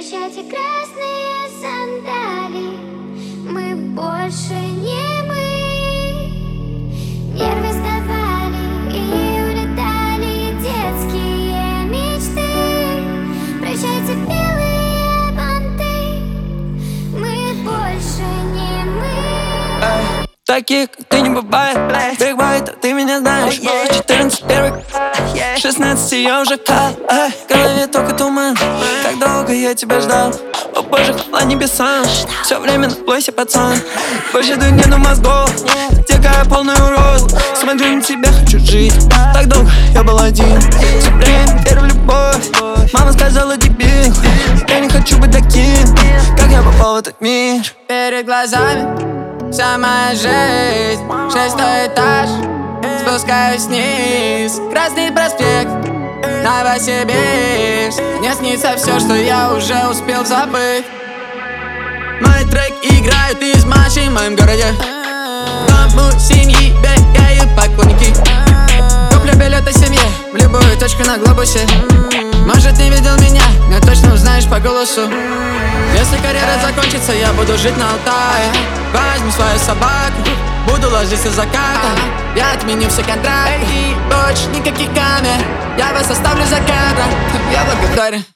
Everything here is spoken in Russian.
Прощайте, красные сандали, мы больше не мы. Нервы сдавали и улетали детские мечты. Прощайте, белые банты, мы больше не мы. Таких, как ты, не бывает. Биг Байт, ты меня знаешь. 14 первый, 16 я уже кал. В голове только туман. Как долго я тебя ждал. О боже, хвала небесам. Все время на плойсе, пацан. Больше нету мозгов. Текаю полный урод. Смотрю на тебя, хочу жить. Так долго я был один. Все время верю в любовь. Мама сказала, дебил. Я не хочу быть таким, как я попал в этот мир. Перед глазами вся моя жизнь, 6-й этаж, спускаюсь вниз, Красный проспект, Новосибирск. Мне снится все, что я уже успел забыть. Мои треки играют из машин в моем городе. В дому семьи бегают поклонники. Куплю билеты семье в любую точку на глобусе. Может, не видел меня, но точно узнаешь по голосу. Если карьера закончится, я буду жить на Алтае. Возьму свою собаку, буду ложиться за заката. Я отменю все контракты, больше никаких камер. Я вас оставлю за кадром, я благодарен.